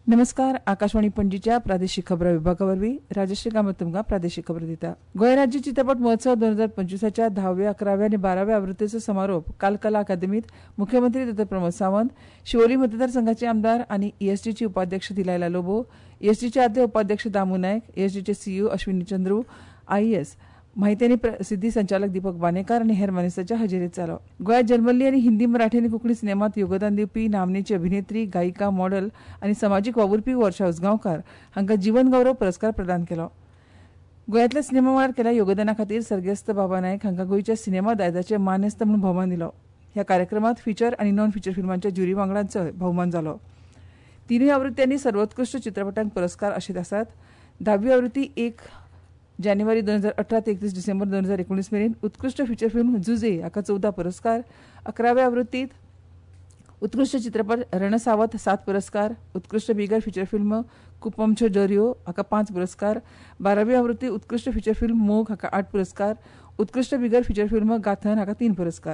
नमस्कार. आकाशवाणी पणजीच्या प्रादेशीक खबरां विभागावरवीं राजश्री कामत तुमकां प्रादेशीक खबरो दिता. गोंय राज्य चित्रपट महोत्सव 2025च्या 10व्या, 11व्या आनी 12व्या आवृत्तीचो समारोप काल कला अकादमीत मुख्यमंत्री डॉ. प्रमोद सावंत, शिवोली मतदारसंघाचे आमदार आनी ईएसटीचे उपाध्यक्ष दिलायला लोबो, ईएसटीचे आदले उपाध्यक्ष दामू नायक, ईएसटीचे सीईओ अश्विनी चंद्रू, आयएएस माहिती आनी प्रसिद्धी संचालक दीपक बानेकार आनी हेर मानेस्तांच्या हजेरीत जालो. गोंयांत जल्मल्ली आनी हिंदी, मराठी आनी कोंकणी सिनेमांत योगदान दिवपी नामनेची अभिनेत्री, गायिका, मॉडेल आनी समाजीक वावुरपी वर्षा उसगांवकार हांकां जीवन गौरव पुरस्कार प्रदान केलो. गोंयांतल्या सिनेमा मळार केल्या योगदाना खातीर सर्गेस्त बाबा नायक हांकां गोंयच्या सिनेमा दायजाचे मानेस्त म्हूण भोवमान दिलो. ह्या कार्यक्रमांत फिचर आनी नॉन फिचर फिल्मांच्या ज्युरी वांगड्यांचो भोवमान जालो. तिनूय आवृत्त्यांनी सर्वोत्कृश्ट चित्रपटांक पुरस्कार आशीत आसात. 10वी आवृत्ती 1 जानेवारी 2018 ते 31 डिसेंबर 2019 मेरेन उत्कृश्ट फिचर फिल्म जुजे हाका 14 पुरस्कार, 11व्या आवृत्तीत उत्कृश्ट चित्रपट रणसावत 7 पुरस्कार, उत्कृश्ट बिगर फिचर फिल्म कुपमच्यो दर्यो हाका 5 पुरस्कार, 12वी आवृत्ती उत्कृश्ट फिचर फिल्म मोग हाका 8 पुरस्कार, उत्कृश्ट बिगर फिचर फिल्म गाथन हाका 3 पुरस्कार.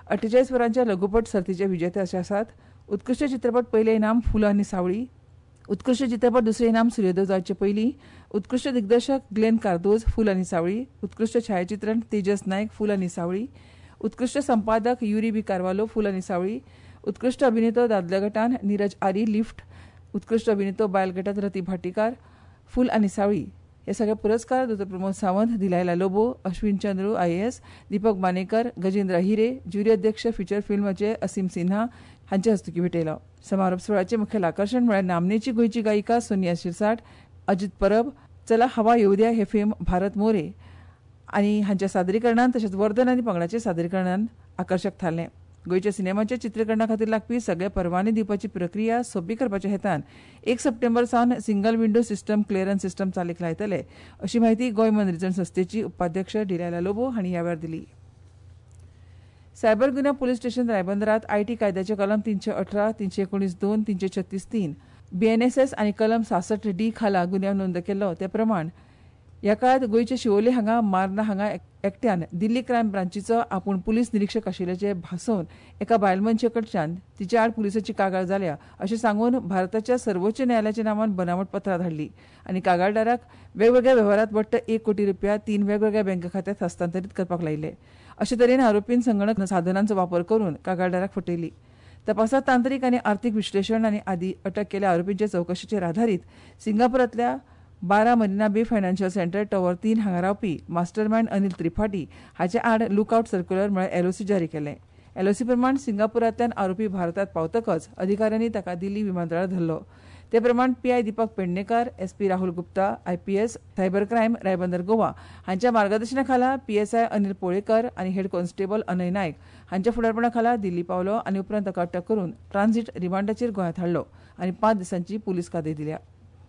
48 वरांच्या लघुपट सर्तीचे विजेते असे आसात. उत्कृश्ट चित्रपट पयले इनाम फुलं आनी सावळी, उत्कृश्ट चित्रपट दुसरे इनाम सूर्योदय जावचे पयलीं, उत्कृश्ट दिग्दर्शक ग्लेन कार्दोज फूल आनी सावळी, उत्कृश्ट छायाचित्रण तेजस नायक फूल आनी सावळी, उत्कृश्ट संपादक युरी बी कारवालो फूल आनी सावळी, उत्कृश्ट अभिनेतो दादल्या गटान नीरज आरी लिफ्ट, उत्कृश्ट अभिनेतो बायल गटात रती भाटीकार फूल आनी सावळी. हे सगळे पुरस्कार Dr. Pramod Sawant, Delilah Lobo, Ashwin Chandru IAS, Deepak Banekar, Gajendra Hire, jury अध्यक्ष फिचर फिल्माचे असीम सिन्हा हांचे हस्तुकी भेटयलो. समारोप सुवाळ्याचे मुखेल आकर्षण म्हळ्यार नामनेची गोंयची गायिका सोनिया शिरसाट, अजित परब, चला हवा येऊ द्या हे फेम भारत मोरे आनी हांच्या सादरीकरणान तशेंच वर्धन आनी पंगडाच्या सादरीकरणान आकर्शक थारलें. गोंयच्या सिनेमाच्या चित्रीकरणा खातीर लागपी सगळे परवाने दिवपाची प्रक्रिया सोंपी करपाच्या हेतान 1 सप्टेंबर सावन single window system clearance system चालीक लायतले अशी माहिती गोंय मनरिजवण संस्थेची उपाध्यक्ष दिलायला लोबो हांणी ह्या वेळार दिली. सायबर गुन्यांव पुलीस स्टेशन रायबंदरात आयटी कायद्याचे कलम 318, 319(2), 336(3), बीएनएसएस आनी कलम 66D खाला गुन्यांव नोंद केल्लो. ते प्रमाण ह्या काळात गोंयच्या शिवोले हांगा मारना हांगा एकट्यान दिल्ली क्रायम ब्रांचीचो आपूण पुलीस निरीक्षक आशिल्ल्याचे भासोवन एका बायल मनशे कडच्यान तिचे आड पुलिसाची कागाळ जाल्या अशें सांगून भारताच्या सर्वोच्च न्यायालयाच्या नांवान बनावट पत्रां धाडली आनी कागाळदाराक वेगवेगळ्या वेव्हारात वट्ट 1 कोटी रुपया 3 वेगवेगळ्या बँक खात्यांत हस्तांतरीत करपाक लायले. अशे तरेन आरोपीन संगणक साधनांचो वापर करून कागाळदाराक फटयली. तपासात तांत्रीक आनी आर्थीक विश्लेशण आनी आदी अटक केल्या आरोपींच्या चवकशेचेर आधारीत सिंगापुरांतल्या 12 मरिना बे फायनान्शियल सेंटर टॉवर 3 हांगा रावपी मास्टरमाइंड अनिल त्रिपाठी हाचे आड लुकआउट सर्क्युलर म्हळ्यार एलओसी जारी केलें. एलओसी प्रमाण सिंगापुरांतल्यान आरोपी भारतांत पावतकच अधिकाऱ्यांनी ताका दिल्ली विमानतळार धरलो. ते प्रमाण PI Deepak Pednekar, SP Rahul Gupta, IPS cyber crime Ribandar Goa हांच्या मार्गदर्शना खाला पीएसआय अनिल पोळेकर आनी हेड कॉन्स्टेबल अनय नायक हांच्या फुडारपणा खाला दिल्ली पावलो आनी उपरांत ताका अटक करून ट्रान्झीट रिमांडाचेर गोंयांत हाडलो आनी 5 दिसांची पुलीस कादय दिल्या.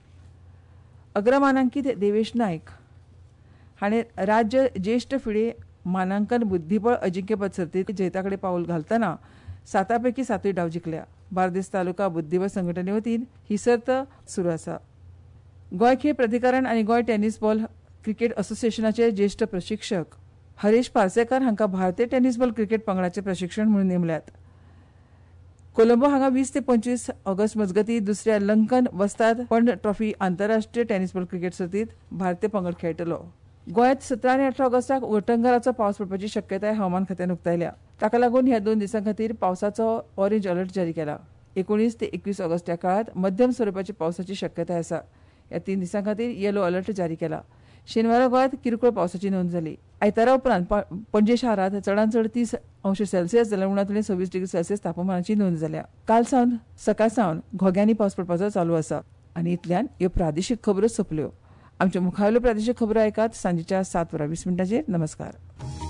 अग्रमानांकीत देवेश नायक हाणें राज्य ज्येश्ठ फिडे मानांकन बुद्धीबळ अजिंक्यपद सर्तीत जैताकडे पावल घालतना 7 पैकी 7 डाव जिखल्या. बार्देस तालुका बुद्धीबळ संघटने वतीन ही सर्त सुरू आसा. गोंय खेळ प्राधिकरण आनी गोंय टेनिस बॉल क्रिकेट असोसिएशनाचे ज्येश्ठ प्रशिक्षक हरेश पार्सेकर हांकां भारतीय टेनिस बॉल क्रिकेट पंगडाचे प्रशिक्षण म्हणून नेमल्यात. कोलंबो हांगा 20 ते 25 ऑगस्ट मजगती दुसऱ्या लंकन वस्ताद पंड ट्रॉफी आंतरराष्ट्रीय टेनिस बॉल क्रिकेट सर्तीत भारतीय पंगड खेळटलो. गोंयांत 17 आनी 18 ऑगस्टाक उटंगराचो पावस पडपाची शक्यताय हवामान खात्यान उक्तायल्या. ताका लागून ह्या 2 दिसां खातीर पावसाचो ऑरेंज अलर्ट जारी केला. 19 ते 21 ऑगस्ट ह्या काळात मध्यम स्वरुपाची पावसाची शक्यताय आसा. ह्या 3 दिसां खातीर येलो अलर्ट जारी केला. शेनवारा गोंयांत किरकोळ पावसाची नोंद जाली. आयतारा उपरांत पणजे शारांत चडांत चड 30 अंश सेल्सियस जाल्यार उणांतले 26 डिग्री सेल्सियस तापमानाची नोंद जाल्या. काल सावन सकाळ सावन घोग्यांनी पावस पडपाचो चालू आसा. आनी इतल्यान ह्यो प्रादेशीक खबरो सोंपल्यो. आमच्यो मुखावेल्यो प्रादेशीक खबरो ऐकात सांजेच्या 7:20 नमस्कार.